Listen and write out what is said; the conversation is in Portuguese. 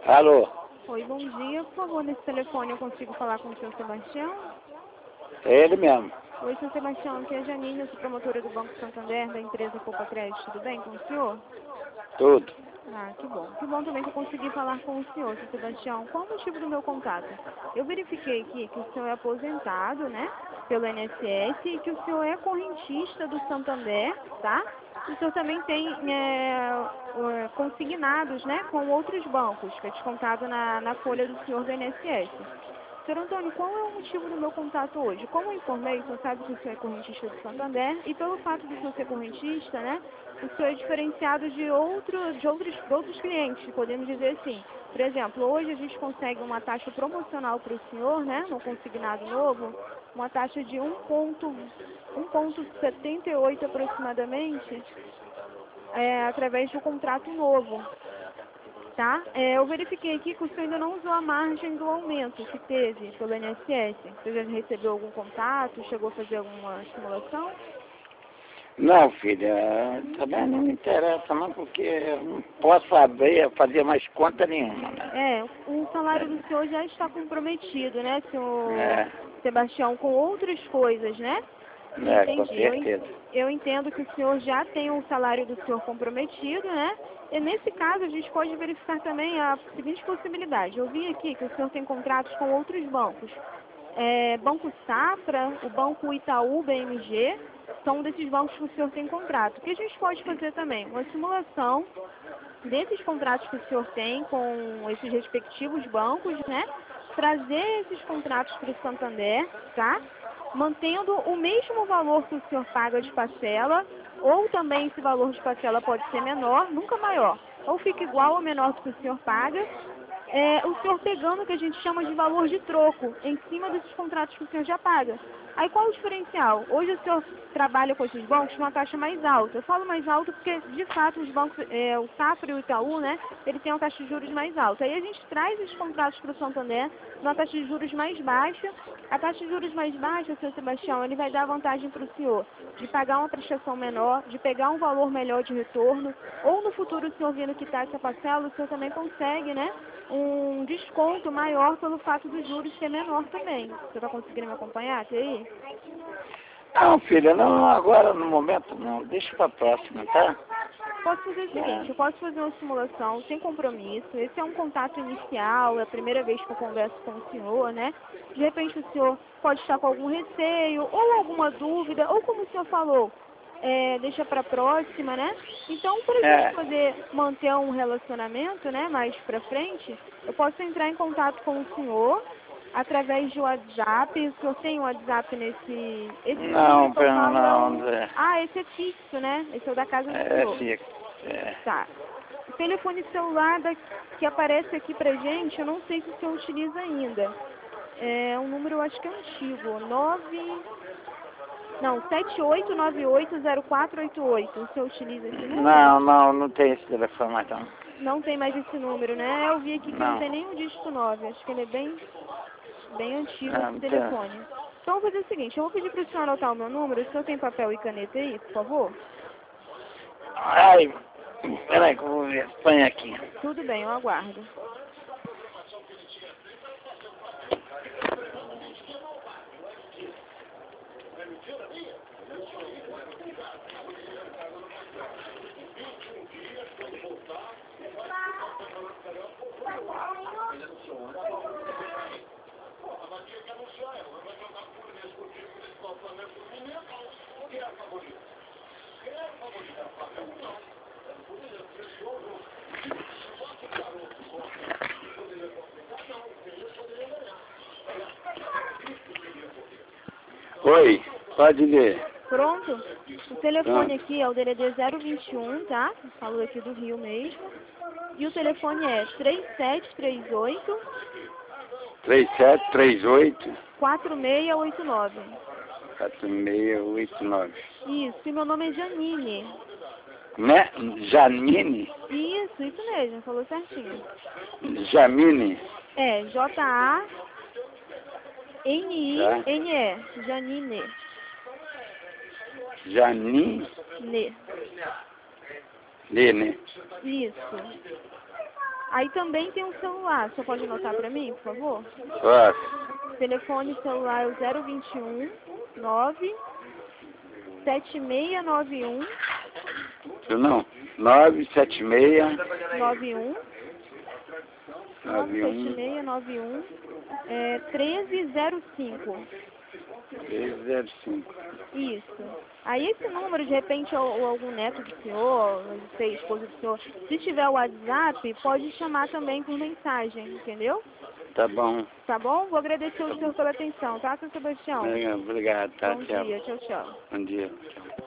Alô? Oi, bom dia. Por favor, nesse telefone eu consigo falar com o senhor Sebastião? É ele mesmo. Oi, senhor Sebastião. Aqui é a Janine, eu sou promotora do Banco Santander, da empresa Poupa Crédito. Tudo bem com o senhor? Tudo. Ah, que bom. Que bom também que eu consegui falar com o senhor, senhor Sebastião. Qual o motivo do meu contato? Eu verifiquei aqui que o senhor é aposentado, né, pelo INSS e que o senhor é correntista do Santander, tá? O senhor também tem consignados, né, com outros bancos, que é descontado na folha do senhor do INSS. Senhor Antônio, qual é o motivo do meu contato hoje? Como eu informei, o senhor sabe que o senhor é correntista do Santander e pelo fato do senhor ser correntista, né, o senhor é diferenciado de outros clientes, podemos dizer assim. Por exemplo, hoje a gente consegue uma taxa promocional para o senhor, né, no consignado novo, uma taxa de 1,78 aproximadamente, através do contrato novo. Tá? Eu verifiquei aqui que o senhor ainda não usou a margem do aumento que teve pelo INSS. Você já recebeu algum contato? Chegou a fazer alguma simulação? Não, filha, também não me interessa não, porque eu não posso fazer mais conta nenhuma, né? O salário do senhor já está comprometido, né, senhor É, Sebastião, com outras coisas, né? com Entendi. certeza. Eu entendo que o senhor já tem um salário do senhor comprometido, né? E nesse caso a gente pode verificar também a seguinte possibilidade. Eu vi aqui que o senhor tem contratos com outros bancos. Banco Safra, o Banco Itaú, BMG, são desses bancos que o senhor tem contrato. O que a gente pode fazer também? Uma simulação desses contratos que o senhor tem com esses respectivos bancos, né? Trazer esses contratos para o Santander, tá? Mantendo o mesmo valor que o senhor paga de parcela, ou também esse valor de parcela pode ser menor, nunca maior. Ou fica igual ou menor do que o senhor paga, o senhor pegando o que a gente chama de valor de troco, em cima desses contratos que o senhor já paga. Aí qual o diferencial? Hoje o senhor trabalha com esses bancos com uma taxa mais alta. Eu falo mais alta porque, de fato, os bancos, o Safra e o Itaú, né, ele tem uma taxa de juros mais alta. Aí a gente traz esses contratos para o Santander numa taxa de juros mais baixa. A taxa de juros mais baixa, senhor Sebastião, ele vai dar vantagem para o senhor de pagar uma prestação menor, de pegar um valor melhor de retorno, ou no futuro o senhor vindo quitar essa parcela, o senhor também consegue, né, um desconto maior pelo fato dos juros ser menor também. Você está conseguindo me acompanhar até aí? Não, filha, não, agora no momento não, deixa pra próxima, tá? Posso fazer o seguinte, eu posso fazer uma simulação sem compromisso, esse é um contato inicial, é a primeira vez que eu converso com o senhor, né? De repente o senhor pode estar com algum receio, ou alguma dúvida, ou como o senhor falou, deixa para próxima, né? Então, para a gente poder manter um relacionamento, né, mais para frente, eu posso entrar em contato com o senhor através de WhatsApp. O senhor tem um WhatsApp esse número Não, que eu falo não, esse é fixo, né? Esse é o da casa do é senhor. fica. É. Tá. O telefone celular que aparece aqui pra gente, eu não sei se o senhor utiliza ainda. É um número, eu acho que é antigo. 78980488. O senhor utiliza esse número? Não tem esse telefone mais não. Não tem mais esse número, né? Eu vi aqui que não Não, tem nenhum dígito 9. Acho que ele é bem antigo esse não tem. telefone. Então, eu vou fazer o seguinte, eu vou pedir para o senhor anotar o meu número. O senhor tem papel e caneta aí, por favor? Ai, peraí que eu vou ver. Põe aqui. Tudo bem, eu aguardo. Oi, pode ler. Pronto? O telefone aqui é o DDD 021, tá? Falou aqui do Rio mesmo. E o telefone é 3738 3738 4689. 4689. Isso, e meu nome é Janine. Né? Janine? Isso mesmo, falou certinho. Jamine? Janine. Janine. Janine? Ne. Lê, né? Isso. Aí também tem um celular. Você pode anotar para mim, por favor? Posso. Telefone celular é o 021 9 7691 Não, 976 91 91 97691 1305. 305. Isso. Aí esse número, de repente, ou algum neto do senhor, não sei, esposa do senhor, se tiver o WhatsApp, pode chamar também por mensagem, entendeu? Tá bom. Tá bom? Vou agradecer ao senhor pela atenção, tá, seu Sebastião? Obrigado, tá, Bom tchau. dia, tchau, tchau. Bom dia, tchau.